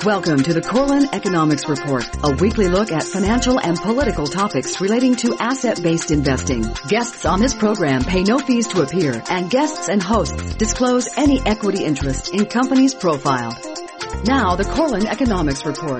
Welcome to the Corlin Economics Report, a weekly look at financial and political topics relating to asset-based investing. Guests on this program pay no fees to appear, and guests and hosts disclose any equity interest in companies profiled. Now, the Corlin Economics Report.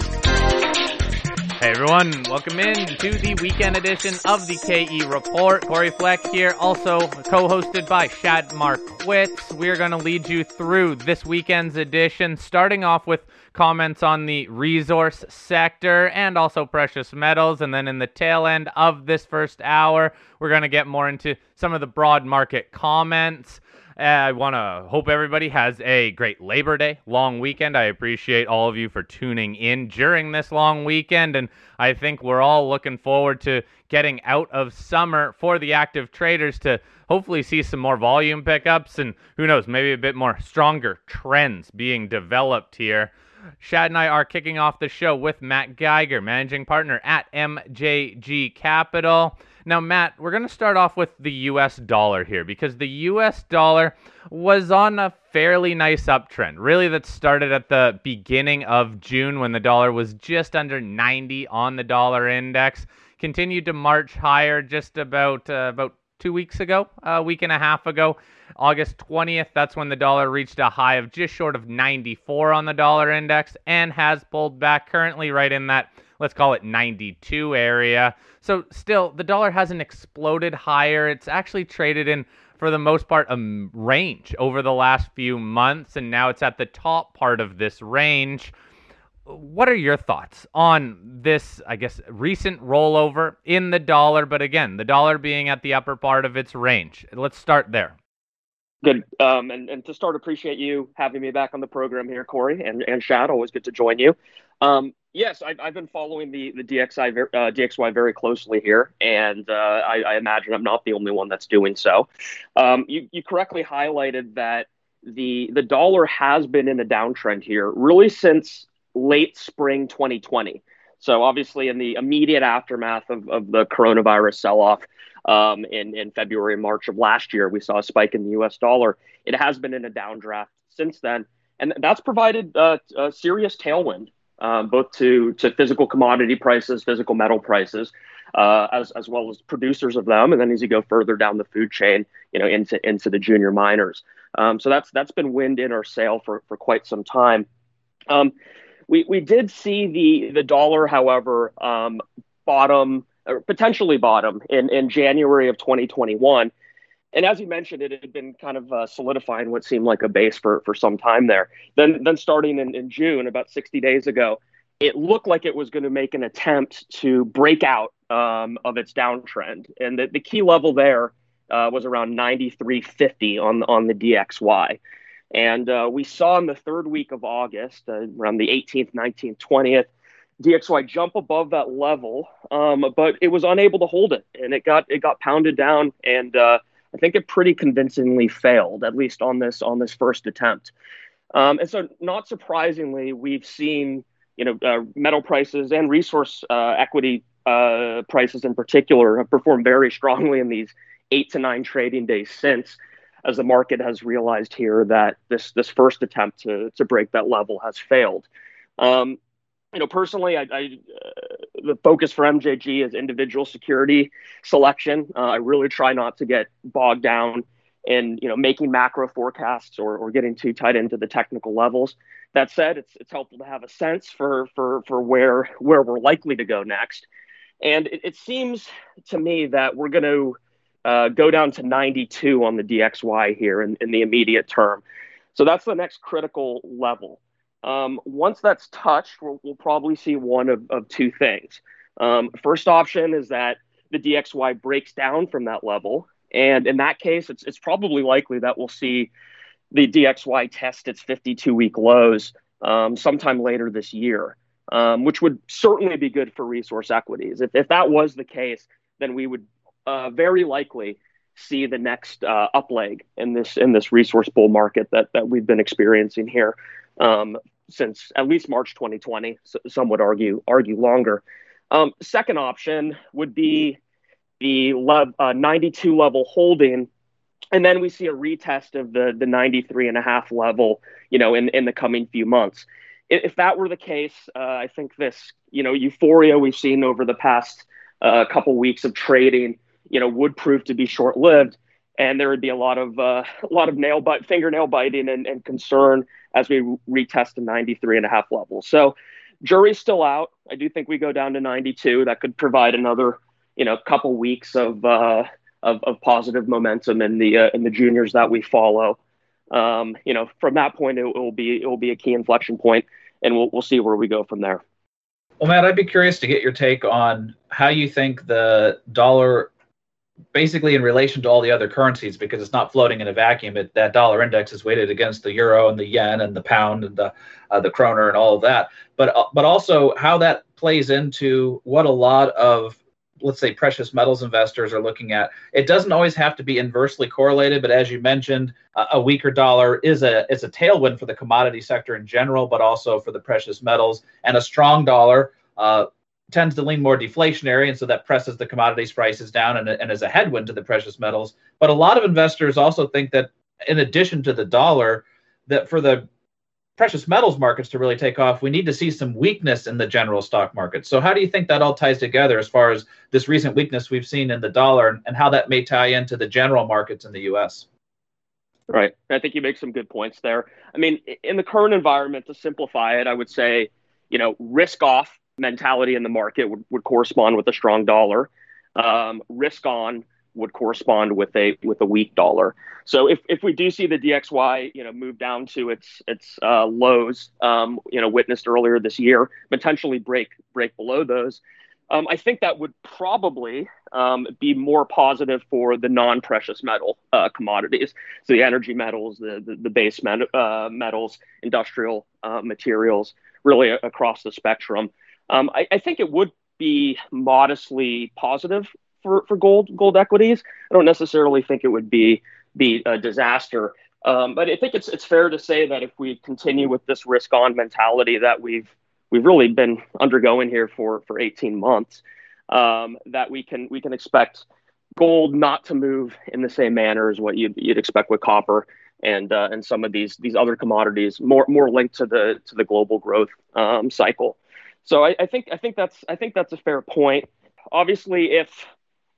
Hey everyone, welcome in to the weekend edition of the KE Report. Corey Fleck here, also co-hosted by Shad Marquitz. We're going to lead you through this weekend's edition, starting off with comments on the resource sector and also precious metals. And then in the tail end of this first hour, we're going to get more into some of the broad market comments. I want to hope everybody has a great Labor Day long weekend. I appreciate all of you for tuning in during this long weekend, and I think we're all looking forward to getting out of summer for the active traders to hopefully see some more volume pickups and who knows, maybe a bit more stronger trends being developed here. Shad and I are kicking off the show with Matt Geiger, managing partner at MJG Capital. Now, Matt, we're going to start off with the U.S. dollar here because the U.S. dollar was on a fairly nice uptrend. Really, that started at the beginning of June when the dollar was just under 90 on the dollar index. Continued to march higher just about 2 weeks ago, a week and a half ago. August 20th, that's when the dollar reached a high of just short of 94 on the dollar index and has pulled back currently right in that, let's call it 92 area. So still, the dollar hasn't exploded higher. It's actually traded in, for the most part, a range over the last few months, and now it's at the top part of this range. What are your thoughts on this, I guess, recent rollover in the dollar, but again, the dollar being at the upper part of its range? Let's start there. Good. And to start, appreciate you having me back on the program here, Corey, and Shad. Always good to join you. Yes, I've been following the DXY very closely here, and I imagine I'm not the only one that's doing so. You correctly highlighted that the dollar has been in a downtrend here really since late spring 2020. So obviously in the immediate aftermath of the coronavirus sell-off in February and March of last year, we saw a spike in the U.S. dollar. It has been in a downdraft since then, and that's provided a serious tailwind both to physical commodity prices, physical metal prices, as well as producers of them. And then as you go further down the food chain, into the junior miners. So that's been wind in our sail for quite some time. We did see the dollar, however, potentially bottom in January of 2021. And as you mentioned, it had been kind of solidifying what seemed like a base for some time there. Then starting in June, about 60 days ago, it looked like it was going to make an attempt to break out of its downtrend. And the key level there was around 93.50 on the DXY. And we saw in the third week of August, around the 18th, 19th, 20th, DXY jump above that level, but it was unable to hold it, and it got pounded down, and I think it pretty convincingly failed, at least on this first attempt. And so, not surprisingly, we've seen metal prices and resource equity prices in particular have performed very strongly in these 8 to 9 trading days since, as the market has realized here that this first attempt to break that level has failed. Personally, the focus for MJG is individual security selection. I really try not to get bogged down in making macro forecasts or getting too tight into the technical levels. That said, it's helpful to have a sense for where we're likely to go next. And it seems to me that we're going to go down to 92 on the DXY here in the immediate term. So that's the next critical level. Once that's touched, we'll probably see one of two things. First option is that the DXY breaks down from that level. And in that case, it's probably likely that we'll see the DXY test its 52-week lows sometime later this year, which would certainly be good for resource equities. If that was the case, then we would very likely see the next up leg in this resource bull market that we've been experiencing here since at least March 2020. Some would argue longer. Second option would be the 92 level holding, and then we see a retest of the 93.5 level, in the coming few months. if that were the case, I think this, euphoria we've seen over the past couple weeks of trading, would prove to be short-lived, and there would be a lot of fingernail biting and concern as we retest the 93.5 level. So jury's still out. I do think we go down to 92. That could provide another, couple weeks of positive momentum in the juniors that we follow. From that point, it will be a key inflection point, and we'll see where we go from there. Well, Matt, I'd be curious to get your take on how you think the dollar, basically in relation to all the other currencies, because it's not floating in a vacuum. That dollar index is weighted against the euro and the yen and the pound and the kroner and all of that. But also how that plays into what a lot of, let's say, precious metals investors are looking at. It doesn't always have to be inversely correlated, but as you mentioned, a weaker dollar is a tailwind for the commodity sector in general, but also for the precious metals. And a strong dollar tends to lean more deflationary, and so that presses the commodities prices down and is a headwind to the precious metals. But a lot of investors also think that in addition to the dollar, that for the precious metals markets to really take off, we need to see some weakness in the general stock market. So how do you think that all ties together as far as this recent weakness we've seen in the dollar and how that may tie into the general markets in the U.S.? Right. I think you make some good points there. I mean, in the current environment, to simplify it, I would say, risk off mentality in the market would correspond with a strong dollar. Risk on would correspond with a weak dollar. So if we do see the DXY, move down to its lows, witnessed earlier this year, potentially break below those, I think that would probably be more positive for the non-precious metal commodities. So the energy metals, the base metals, industrial materials, really across the spectrum. I think it would be modestly positive for gold equities. I don't necessarily think it would be a disaster. But I think it's fair to say that if we continue with this risk-on mentality that we've really been undergoing here for 18 months, that we can expect gold not to move in the same manner as what you'd expect with copper and some of these other commodities, more linked to the global growth cycle. So I think that's a fair point. Obviously, if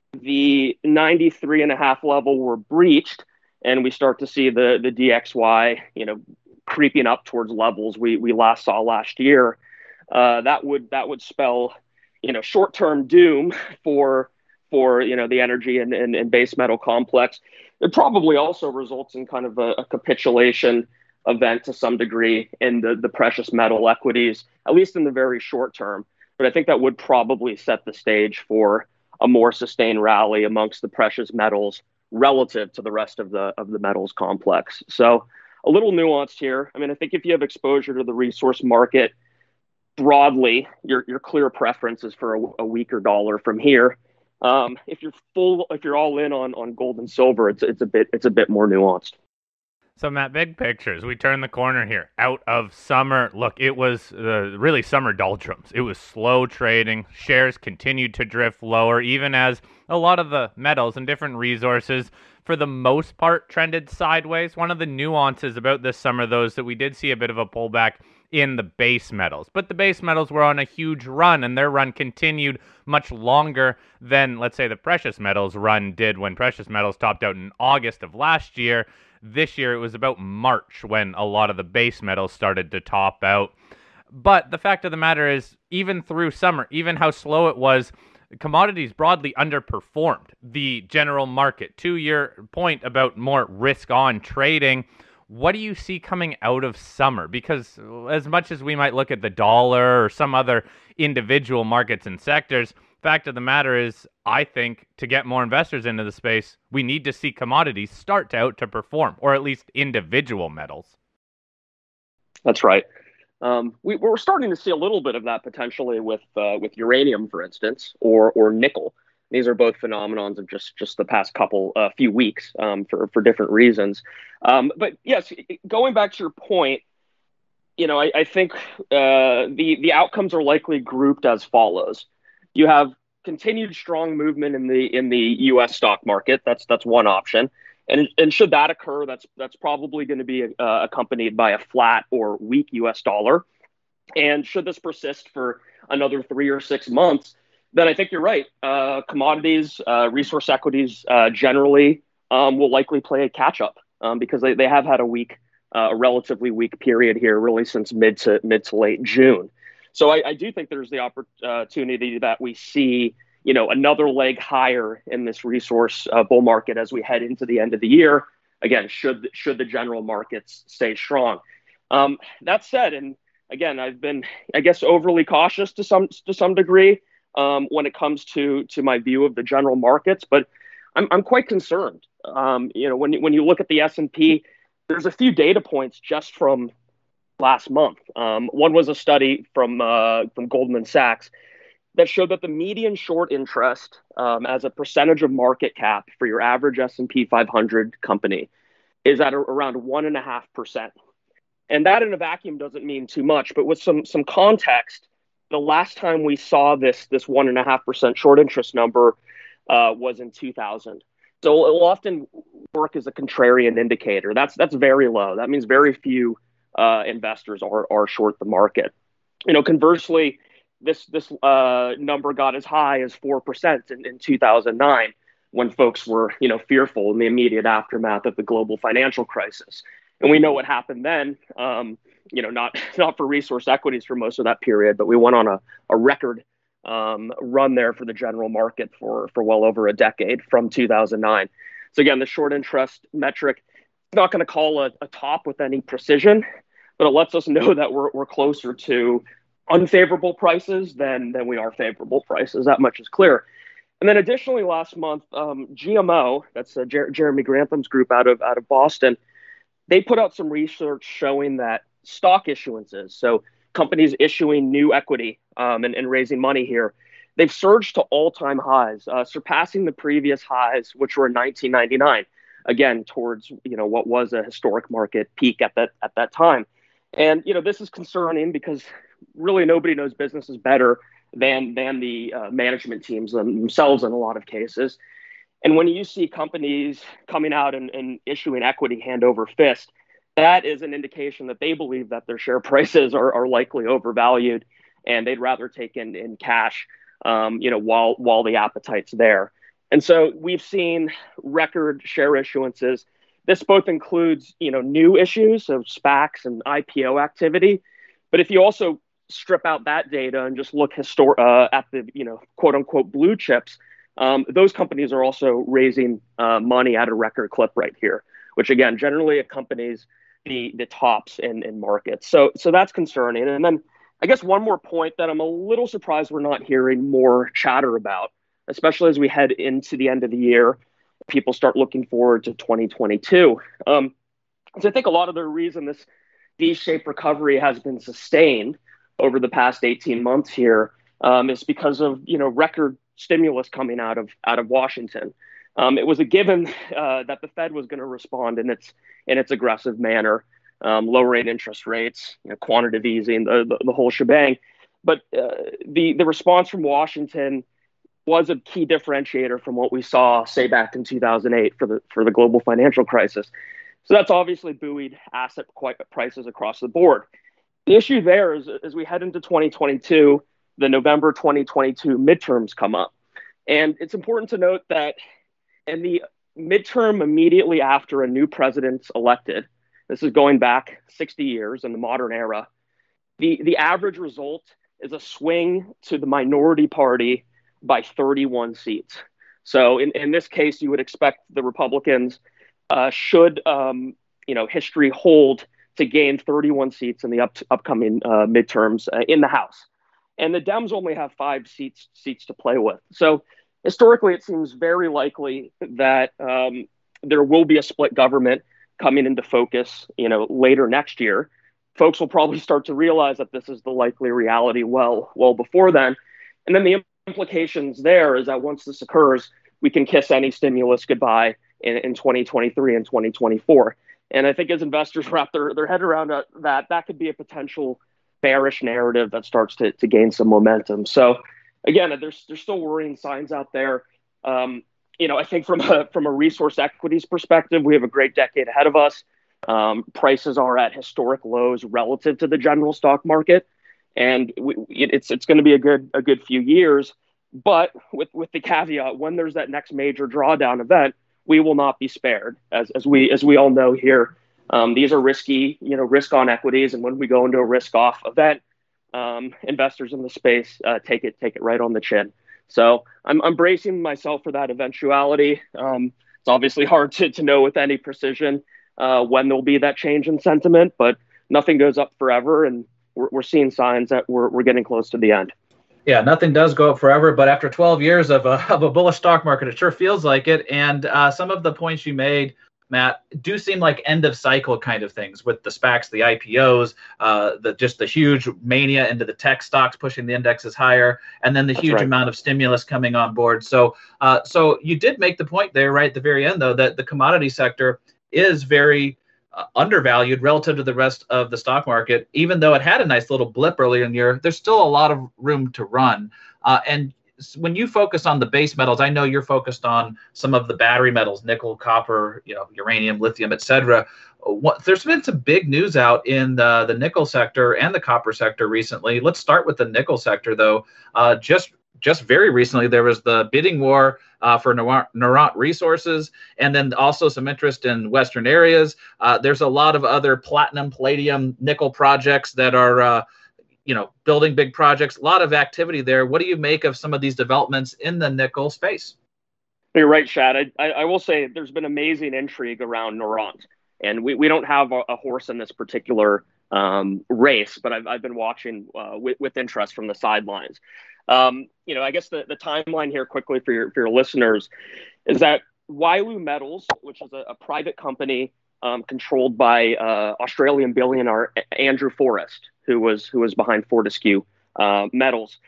the 93.5 level were breached and we start to see the DXY, creeping up towards levels we last saw last year, that would spell, short-term doom for the energy and base metal complex. It probably also results in kind of a capitulation event to some degree in the precious metal equities, at least in the very short term. But I think that would probably set the stage for a more sustained rally amongst the precious metals relative to the rest of the metals complex. So a little nuanced here. I mean, I think if you have exposure to the resource market broadly, your clear preference is for a weaker dollar from here. If you're all in on gold and silver, it's a bit more nuanced. So, Matt, big pictures. We turn the corner here. Out of summer, look, it was really summer doldrums. It was slow trading. Shares continued to drift lower, even as a lot of the metals and different resources, for the most part, trended sideways. One of the nuances about this summer, though, is that we did see a bit of a pullback in the base metals. But the base metals were on a huge run, and their run continued much longer than, let's say, the precious metals run did when precious metals topped out in August of last year. This year, it was about March when a lot of the base metals started to top out. But the fact of the matter is, even through summer, even how slow it was, commodities broadly underperformed the general market. To your point about more risk-on trading, what do you see coming out of summer? Because as much as we might look at the dollar or some other individual markets and sectors, fact of the matter is, I think to get more investors into the space, we need to see commodities start out to perform, or at least individual metals. That's right. We're starting to see a little bit of that potentially with uranium, for instance, or nickel. These are both phenomenons of just the past few weeks for different reasons. But yes, going back to your point, I think the outcomes are likely grouped as follows. You have continued strong movement in the U.S. stock market. That's one option, and should that occur, that's probably going to be accompanied by a flat or weak U.S. dollar. And should this persist for another 3 or 6 months, then I think you're right. Commodities, resource equities generally will likely play a catch up because they have had a relatively weak period here, really since mid to late June. So I do think there's the opportunity that we see, another leg higher in this resource bull market as we head into the end of the year. Again, should the general markets stay strong. That said, and again, I've been, I guess, overly cautious to some degree when it comes to my view of the general markets, but I'm quite concerned. When you look at the S&P, there's a few data points just from last month. One was a study from Goldman Sachs that showed that the median short interest as a percentage of market cap for your average S&P 500 company is at around 1.5%. And that in a vacuum doesn't mean too much, but with some context, the last time we saw this 1.5% short interest number was in 2000. So it will often work as a contrarian indicator. That's very low. That means very few investors are short the market. Conversely, this number got as high as 4% in 2009 when folks were fearful in the immediate aftermath of the global financial crisis. And we know what happened then. Not for resource equities for most of that period, but we went on a record run there for the general market for well over a decade from 2009. So again, the short interest metric is not going to call a top with any precision, but it lets us know that we're closer to unfavorable prices than we are favorable prices. That much is clear. And then additionally, last month, GMO, that's Jeremy Grantham's group out of Boston, they put out some research showing that stock issuances, so companies issuing new equity and raising money here, they've surged to all-time highs, surpassing the previous highs, which were in 1999, again, towards what was a historic market peak at that time. And this is concerning because really nobody knows businesses better than the management teams themselves in a lot of cases. And when you see companies coming out and issuing equity hand over fist, that is an indication that they believe that their share prices are likely overvalued, and they'd rather take in cash, while the appetite's there. And so we've seen record share issuances. This both includes, new issues of SPACs and IPO activity. But if you also strip out that data and just look at the, quote unquote blue chips, those companies are also raising money at a record clip right here, which again, generally accompanies the tops in markets. So that's concerning. And then I guess one more point that I'm a little surprised we're not hearing more chatter about, especially as we head into the end of the year, people start looking forward to 2022. So I think a lot of the reason this V-shaped recovery has been sustained over the past 18 months here is because of record stimulus coming out of Washington. It was a given that the Fed was going to respond in its aggressive manner, lowering interest rates, quantitative easing, the whole shebang. But the response from Washington was a key differentiator from what we saw, say, back in 2008 for the global financial crisis. So that's obviously buoyed asset prices across the board. The issue there is, as we head into 2022, the November 2022 midterms come up. And it's important to note that in the midterm immediately after a new president's elected, this is going back 60 years in the modern era, the average result is a swing to the minority party by 31 seats. So in this case, you would expect the Republicans should history hold to gain 31 seats in the upcoming midterms in the House. And the Dems only have 5 seats to play with. So historically, it seems very likely that there will be a split government coming into focus, later next year. Folks will probably start to realize that this is the likely reality well before then. And then the implications there is that once this occurs, we can kiss any stimulus goodbye in 2023 and 2024. And I think as investors wrap their head around that could be a potential bearish narrative that starts to gain some momentum. So again, there's still worrying signs out there. I think from a resource equities perspective, we have a great decade ahead of us. Prices are at historic lows relative to the general stock market. and it's going to be a good few years. But with the caveat, when there's that next major drawdown event, we will not be spared. As we all know here, these are risky, risk on equities, and when we go into a risk off event, investors in the space take it right on the chin. So I'm bracing myself for that eventuality. It's obviously hard to know with any precision when there'll be that change in sentiment, but nothing goes up forever, and we're seeing signs that we're getting close to the end. Yeah, nothing does go up forever, but after 12 years of a bullish stock market, it sure feels like it. And some of the points you made, Matt, do seem like end of cycle kind of things with the SPACs, the IPOs, the huge mania into the tech stocks pushing the indexes higher, and then the huge amount of stimulus coming on board. So you did make the point there right at the very end, though, that the commodity sector is very undervalued relative to the rest of the stock market. Even though it had a nice little blip earlier in the year, there's still a lot of room to run. And when you focus on the base metals, I know you're focused on some of the battery metals, nickel, copper, uranium, lithium, et cetera. There's been some big news out in the nickel sector and the copper sector recently. Let's start with the nickel sector, though. Just very recently, there was the bidding war for Noront Resources, and then also some interest in Western Areas. There's a lot of other platinum, palladium, nickel projects that are, building big projects. A lot of activity there. What do you make of some of these developments in the nickel space? You're right, Shad. I will say there's been amazing intrigue around Noront, and we don't have a horse in this particular race, but I've been watching with interest from the sidelines. I guess the timeline here quickly for your listeners is that Wyloo Metals, which is a private company controlled by Australian billionaire Andrew Forrest, who was behind Fortescue Metals,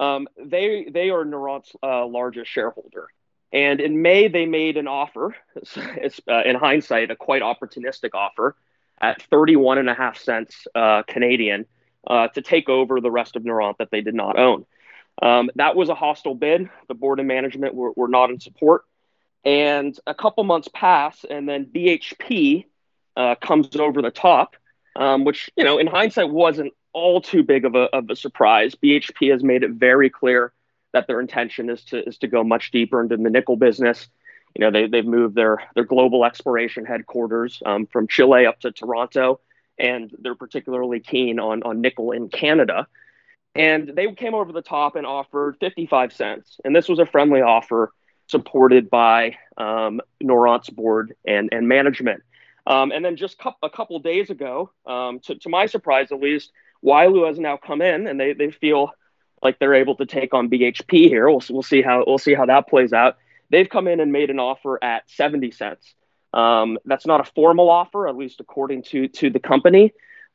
they are Noront's largest shareholder. And in May, they made an offer, it's in hindsight, a quite opportunistic offer at 31.5 cents Canadian to take over the rest of Noront that they did not own. That was a hostile bid. The board and management were not in support. And a couple months pass, and then BHP comes over the top, which, in hindsight wasn't all too big of a surprise. BHP has made it very clear that their intention is to go much deeper into the nickel business. They've moved their global exploration headquarters from Chile up to Toronto, and they're particularly keen on nickel in Canada. And they came over the top and offered 55 cents. And this was a friendly offer supported by Noront's board and management. And then just a couple days ago, to my surprise at least, Wyloo has now come in, and they feel like they're able to take on BHP here. We'll see how that plays out. They've come in and made an offer at 70 cents. That's not a formal offer, at least according to the company.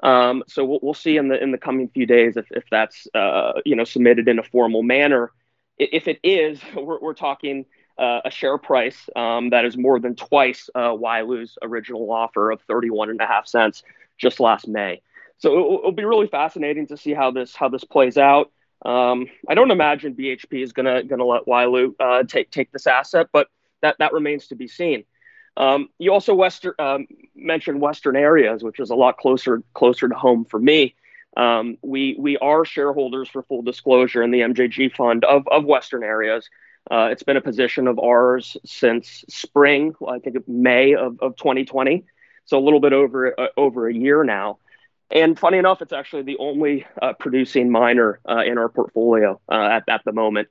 So we'll see in the coming few days if that's submitted in a formal manner. If it is, we're talking a share price that is more than twice Wyloo's original offer of 31.5 cents just last May. So it'll be really fascinating to see how this plays out. I don't imagine BHP is gonna let Wyloo take this asset, but that remains to be seen. You also mentioned Western Areas, which is a lot closer to home for me. We are shareholders, for full disclosure, in the MJG fund of Western Areas. It's been a position of ours since spring, I think May of 2020, so a little bit over a year now. And funny enough, it's actually the only producing miner in our portfolio at the moment.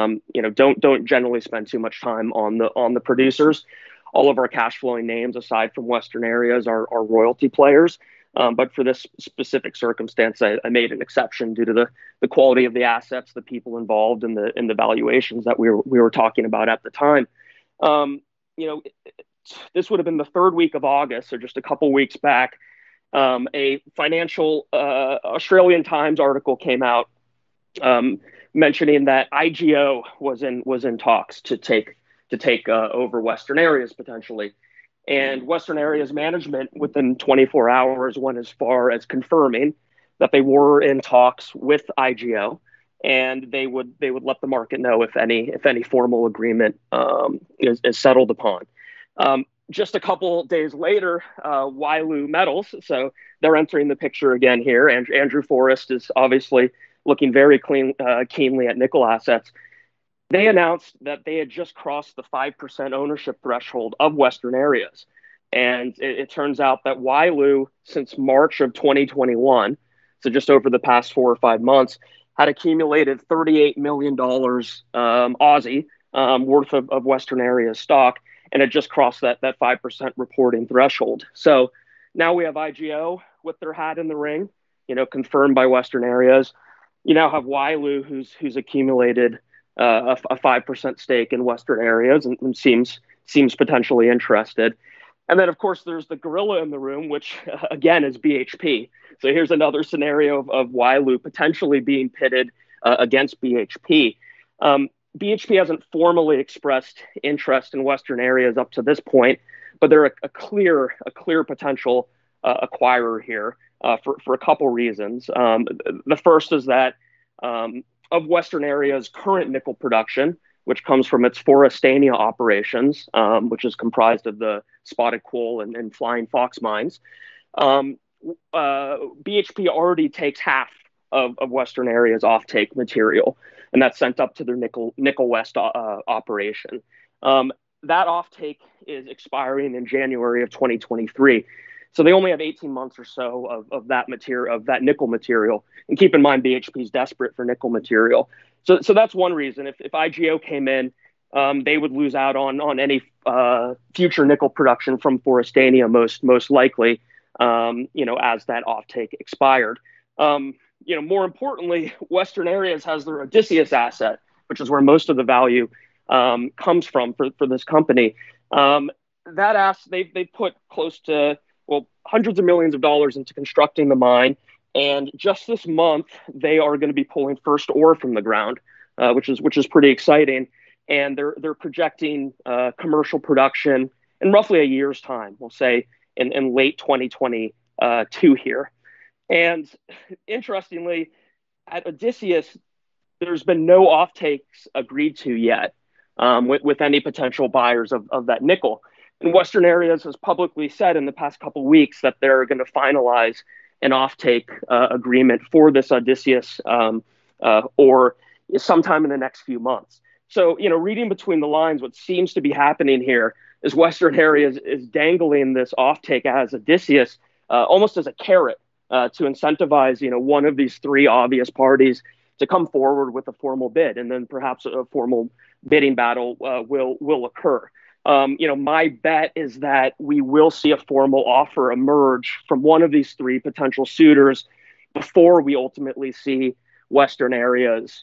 Don't generally spend too much time on the producers. All of our cash flowing names, aside from Western Areas, are royalty players. But for this specific circumstance, I made an exception due to the quality of the assets, the people involved, and the valuations that we were talking about at the time. This would have been the third week of August, so just a couple weeks back. A financial Australian Times article came out mentioning that IGO was in talks to take over Western Areas potentially. And Western Areas management within 24 hours went as far as confirming that they were in talks with IGO, and they would let the market know if any formal agreement is settled upon. just a couple days later, Wyloo Metals, so they're entering the picture again here. And Andrew Forrest is obviously looking very keenly at nickel assets. They announced that they had just crossed the 5% ownership threshold of Western Areas. And it turns out that Wyloo, since March of 2021, so just over the past 4 or 5 months, had accumulated $38 million Aussie worth of Western Areas stock, and it just crossed that 5% reporting threshold. So now we have IGO with their hat in the ring, confirmed by Western Areas. You now have Wyloo, who's accumulated a 5% stake in Western Areas and seems potentially interested. And then, of course, there's the gorilla in the room, which, again, is BHP. So here's another scenario of Wyloo potentially being pitted against BHP. BHP hasn't formally expressed interest in Western Areas up to this point, but they're a clear potential acquirer here for a couple reasons. The first is that of Western Areas' current nickel production, which comes from its Forestania operations, which is comprised of the Spotted Quoll and Flying Fox mines, BHP already takes half of Western Areas' offtake material, and that's sent up to their Nickel West operation. That offtake is expiring in January of 2023. So they only have 18 months or so of that material, of that nickel material. And keep in mind, BHP is desperate for nickel material. So that's one reason. If IGO came in, they would lose out on any future nickel production from Forestania, most likely, as that offtake expired. More importantly, Western Areas has their Odysseus asset, which is where most of the value comes from for this company. That asset, they've put close to hundreds of millions of dollars into constructing the mine, and just this month they are going to be pulling first ore from the ground, which is pretty exciting. And they're projecting commercial production in roughly a year's time. We'll say in late 2022 here. And interestingly, at Odysseus, there's been no offtakes agreed to yet with any potential buyers of that nickel. And Western Areas has publicly said in the past couple of weeks that they're going to finalize an offtake agreement for this Odysseus or sometime in the next few months. So, reading between the lines, what seems to be happening here is Western Areas is dangling this offtake as Odysseus almost as a carrot to incentivize, one of these three obvious parties to come forward with a formal bid, and then perhaps a formal bidding battle will occur. My bet is that we will see a formal offer emerge from one of these three potential suitors before we ultimately see Western Areas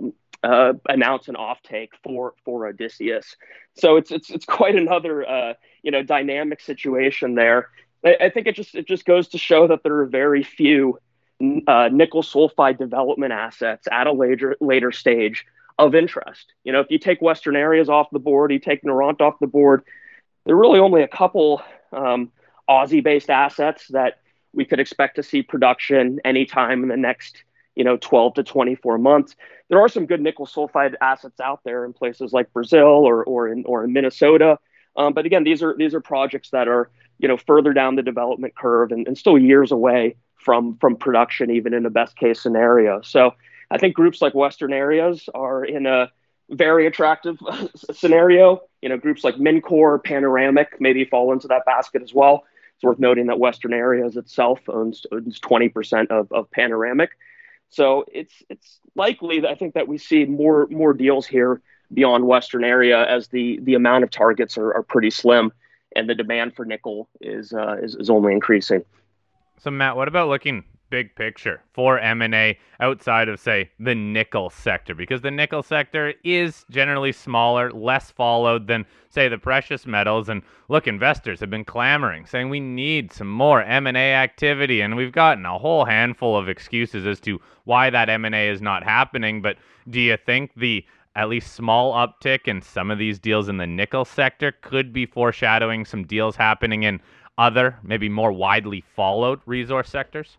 announce an offtake for Odysseus. So it's quite another dynamic situation there. I think it just goes to show that there are very few nickel sulfide development assets at a later stage of interest. If you take Western Areas off the board, you take Noront off the board, there are really only a couple Aussie-based assets that we could expect to see production anytime in the next 12 to 24 months. There are some good nickel sulfide assets out there in places like Brazil or in Minnesota. But again, these are projects that are further down the development curve and still years away from production, even in a best case scenario. So I think groups like Western Areas are in a very attractive scenario. Groups like Mincor, Panoramic maybe fall into that basket as well. It's worth noting that Western Areas itself owns 20% of Panoramic. So it's likely that I think that we see more deals here beyond Western Area as the amount of targets are pretty slim, and the demand for nickel is only increasing. So Matt, what about looking big picture for M&A outside of, say, the nickel sector? Because the nickel sector is generally smaller, less followed than, say, the precious metals. And look, investors have been clamoring, saying we need some more M&A activity. And we've gotten a whole handful of excuses as to why that M&A is not happening. But do you think the at least small uptick in some of these deals in the nickel sector could be foreshadowing some deals happening in other, maybe more widely followed resource sectors?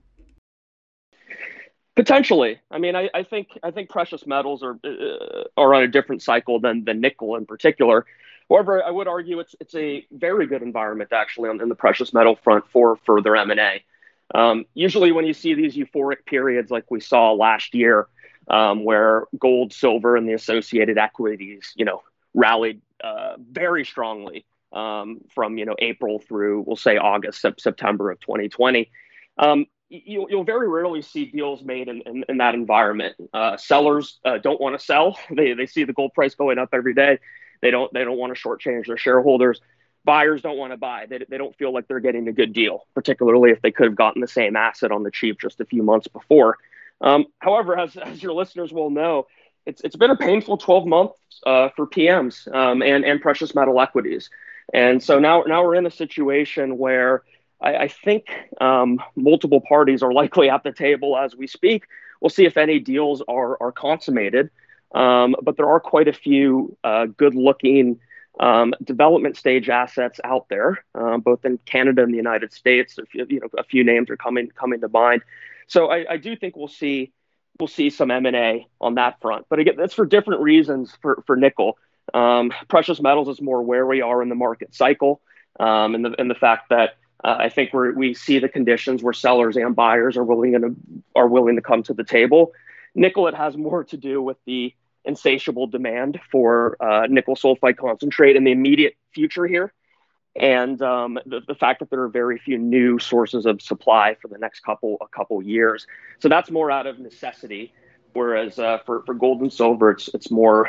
Potentially. I mean, I think precious metals are on a different cycle than nickel in particular, However, I would argue it's a very good environment actually in the precious metal front for further M&A. Usually when you see these euphoric periods like we saw last year, where gold, silver, and the associated equities, rallied very strongly from April through, we'll say, August, September of 2020. You'll very rarely see deals made in that environment. Sellers don't want to sell. They see the gold price going up every day. They don't want to shortchange their shareholders. Buyers don't want to buy. They don't feel like they're getting a good deal, particularly if they could have gotten the same asset on the cheap just a few months before. However, as your listeners will know, it's been a painful 12 months for PMs and precious metal equities. And so now we're in a situation where I think multiple parties are likely at the table as we speak. We'll see if any deals are consummated. But there are quite a few good-looking development stage assets out there, both in Canada and the United States. A few names are coming to mind. So I do think we'll see some M&A on that front. But again, that's for different reasons for nickel. Precious metals is more where we are in the market cycle, and the fact that I think we see the conditions where sellers and buyers are willing to come to the table. Nickel, it has more to do with the insatiable demand for nickel sulfide concentrate in the immediate future here, and the fact that there are very few new sources of supply for the next couple years. So that's more out of necessity, whereas for gold and silver, it's more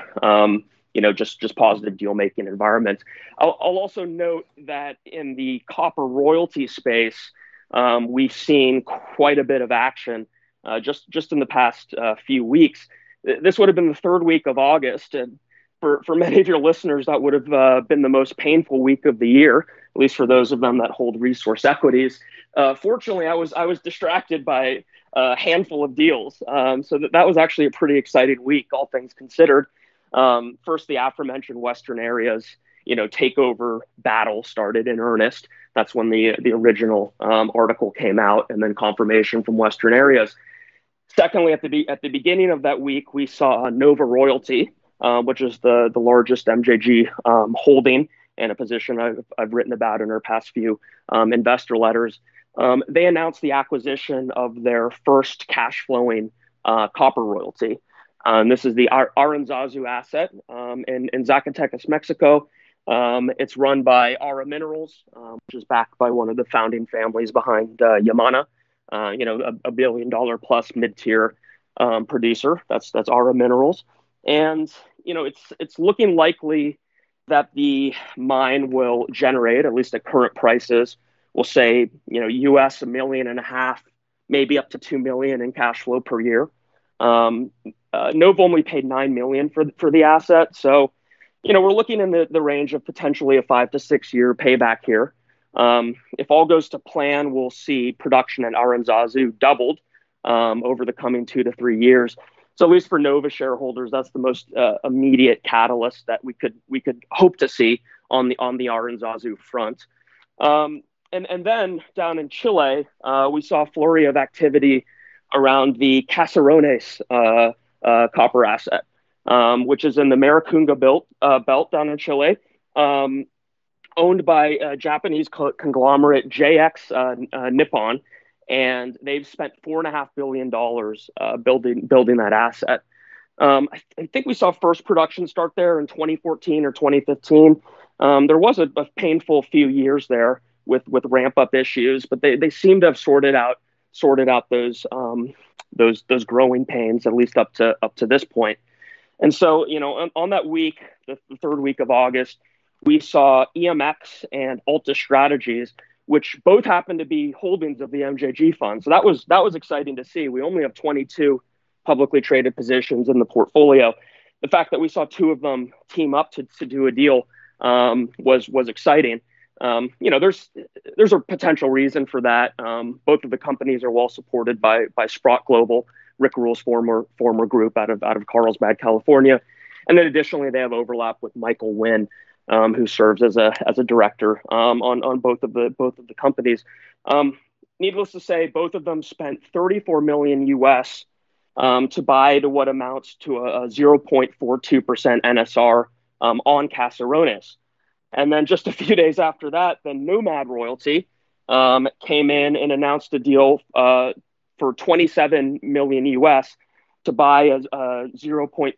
just positive deal making environment. I'll also note that in the copper royalty space, we've seen quite a bit of action just in the past few weeks. This would have been the third week of August, and for many of your listeners, that would have been the most painful week of the year, at least for those of them that hold resource equities. Fortunately, I was distracted by a handful of deals, so that was actually a pretty exciting week, all things considered. First, the aforementioned Western Areas, takeover battle started in earnest. That's when the original article came out, and then confirmation from Western Areas. Secondly, at the beginning of that week, we saw Nova Royalty, which is the largest MJG holding and a position I've written about in our past few investor letters. They announced the acquisition of their first cash flowing copper royalty. This is the Aranzazu asset in Zacatecas, Mexico. It's run by Aura Minerals, which is backed by one of the founding families behind Yamana. $1 billion plus mid-tier producer. That's Aura Minerals, and it's looking likely that the mine will generate, at least at current prices, we'll say US $1.5 million, maybe up to $2 million in cash flow per year. Nova only paid $9 million for the asset, so we're looking in the range of potentially a 5 to 6 year payback here. If all goes to plan, we'll see production at Aranzazu doubled over the coming 2 to 3 years. So at least for Nova shareholders, that's the most immediate catalyst that we could hope to see on the Aranzazu front. And then down in Chile, we saw a flurry of activity around the Caserones copper asset, which is in the Maricunga belt down in Chile. Owned by a Japanese conglomerate JX Nippon, and they've spent $4.5 billion building that asset. I think we saw first production start there in 2014 or 2015. There was a painful few years there with ramp up issues, but they seem to have sorted out those growing pains, at least up to this point. And so on that week, the third week of August, we saw EMX and Alta Strategies, which both happen to be holdings of the MJG fund. So that was exciting to see. We only have 22 publicly traded positions in the portfolio. The fact that we saw two of them team up to do a deal was exciting. There's a potential reason for that. Both of the companies are well supported by Sprott Global, Rick Rule's former group out of Carlsbad, California, and then additionally they have overlap with Michael Wynn, who serves as a director on both of the companies. Needless to say, both of them spent $34 million US to buy to what amounts to a 0.42% NSR on Caserones. And then just a few days after that, then Nomad Royalty came in and announced a deal for $27 million US to buy a 0.351%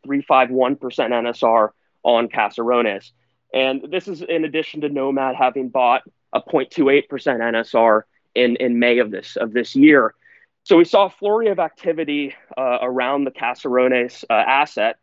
NSR on Caserones. And this is in addition to Nomad having bought a 0.28% NSR in May of this year. So we saw a flurry of activity around the Caserones asset.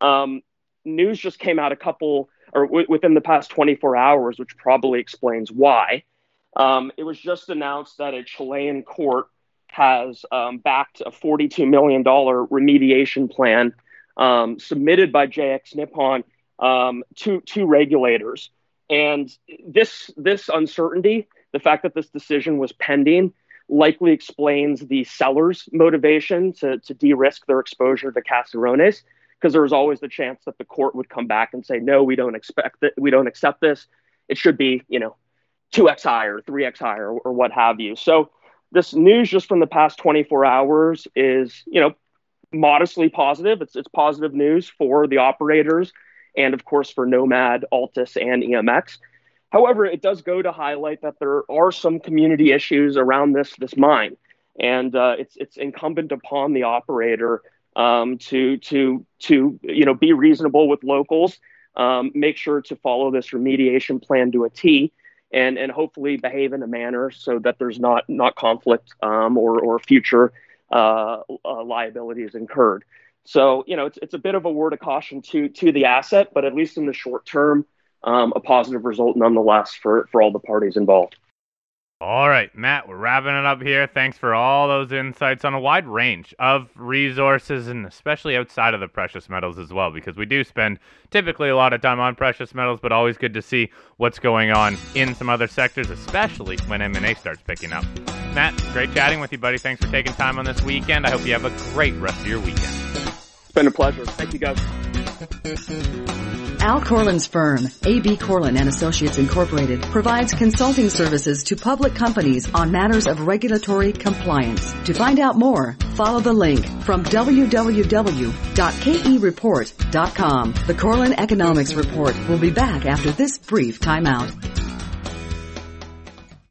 News just came out within the past 24 hours, which probably explains why. It was just announced that a Chilean court has backed a $42 million remediation plan submitted by JX Nippon to regulators. And this uncertainty, the fact that this decision was pending, likely explains the seller's motivation to de-risk their exposure to Caserones, because there was always the chance that the court would come back and say, no, we don't accept this. It should be, 2x higher, 3x higher, or what have you. So this news just from the past 24 hours is, modestly positive. It's positive news for the operators and, of course, for Nomad, Altus, and EMX. However, it does go to highlight that there are some community issues around this mine, and it's incumbent upon the operator to be reasonable with locals, make sure to follow this remediation plan to a T, and hopefully behave in a manner so that there's not conflict or future liabilities incurred. So it's a bit of a word of caution to the asset, but at least in the short term, a positive result nonetheless for all the parties involved. All right, Matt, we're wrapping it up here. Thanks for all those insights on a wide range of resources, and especially outside of the precious metals as well, because we do spend typically a lot of time on precious metals, but always good to see what's going on in some other sectors, especially when M&A starts picking up. Matt, great chatting with you, buddy. Thanks for taking time on this weekend. I hope you have a great rest of your weekend. It's been a pleasure. Thank you, guys. Al Corlin's firm, A.B. Corlin & Associates Incorporated, provides consulting services to public companies on matters of regulatory compliance. To find out more, follow the link from www.kereport.com. The Corlin Economics Report will be back after this brief timeout.